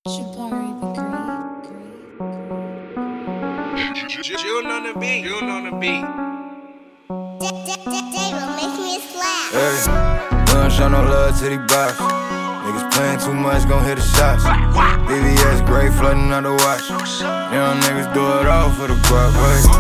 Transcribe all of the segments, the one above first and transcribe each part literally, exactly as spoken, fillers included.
June on the beat, June on the beat. Hey, we don't show no love to these box. Niggas playing too much, gon' hit the shots. B V S gray flooding out the watch. Young niggas do it all for the guap,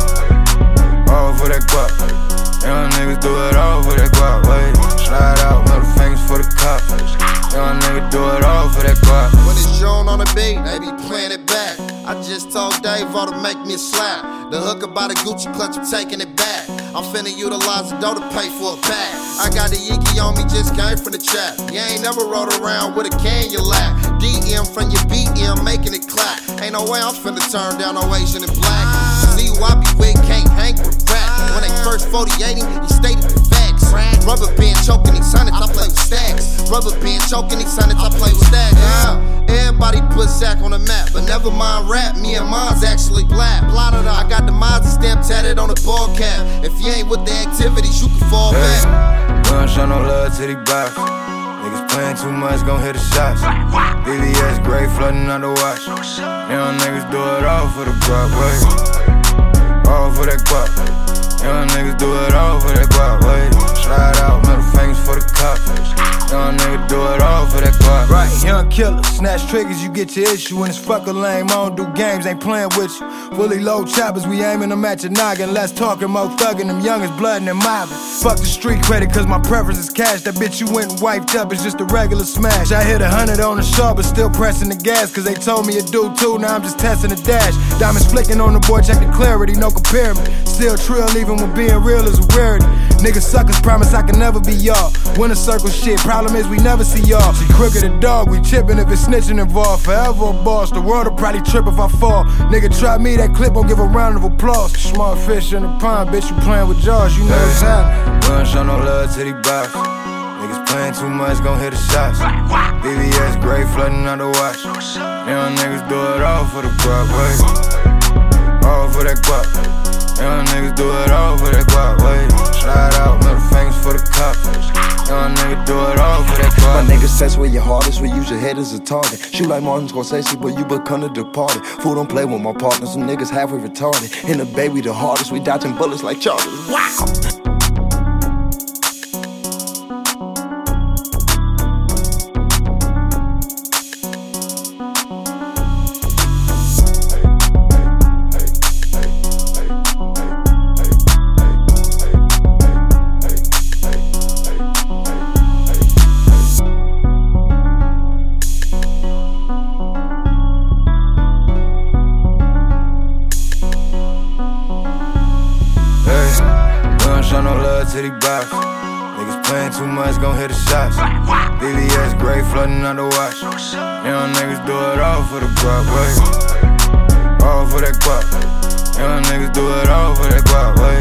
wait. All for that guap. Young niggas do it all for that guap, wait. Slide out, middle fingers for the cop. Young niggas do it all for that guap. When it's June on the beat, they be playing it back. I just told Dave all to make me a slap. The hooker by the Gucci clutch, I'm taking it back. I'm finna utilize the dough to pay for a pack. I got the Yiki on me, just came from the trap. You ain't never rode around with a can in your lap. D M from your B M, making it clap. Ain't no way I'm finna turn down no Asian and black. See who I be with, can't hang with rap. When they first forty-eighting, he stated the facts. Rubber band choking these hundreds, I play with stacks. Rubber band choking these hundreds, I play with stacks. Yeah. Everybody put Zach on the map, but never mind rap, me and mine's actually black. Blotted out. I got the Mazda stamp tatted on the ball cap. If you ain't with the activities, you can fall hey, back. We don't show no love to these box. Niggas playing too much, gon' hit the shots. B V S gray flooding out the watch. Young niggas do it all for the guap, wait. All for that guap. Young niggas do it all for that guap, wait. Slide out, middle fingers for the cop. Young niggas do it all for that guap. Right, young killer, snatch triggers, you get your issue. When it's fucking lame, I don't do games, ain't playing with you. Fully low choppers, we aiming them at your noggin. Less talking, more thuggin', them youngest bloodin' and mobbing. Fuck the street credit, cause my preference is cash. That bitch you went and wiped up, it's just a regular smash. I hit a hundred on the sharp, but still pressing the gas. Cause they told me it do too, now I'm just testing the dash. Diamonds flicking on the board, check the clarity, no comparing. Still trill, even when being real is a rarity. Niggas suckers promise I can never be y'all. Winner circle shit, problem is we never see y'all. She crooked a dog, we chippin' if it's snitching involved. Forever a boss, the world will probably trip if I fall. Nigga try me, that clip won't give a round of applause. Smart fish in the pond, bitch, you playin' with jaws, you know hey, what's happening. We don't show no love to these box. Niggas playing too much, gon' hit the shots. B V S gray flooding out the watch. Young niggas do it all for the guap, wait. All for that guap. Young niggas do it all for that guap, wait. Slide out, middle fingers for the cop. Young niggas do it all for that guap. My niggas says where your heart is, we use your head as a target. Shoot like Martin Scorsese, but you become the departed. Fool don't play with my partners, some niggas halfway retarded. In the bay, we the hardest, we dodging bullets like Charles. Wow! Show no love to these box. Niggas playing too much, gon' hit the shots. B V S gray flooding out the watch. Young niggas do it all for the guap, wait. All for that guap. Young niggas do it all for that guap, wait.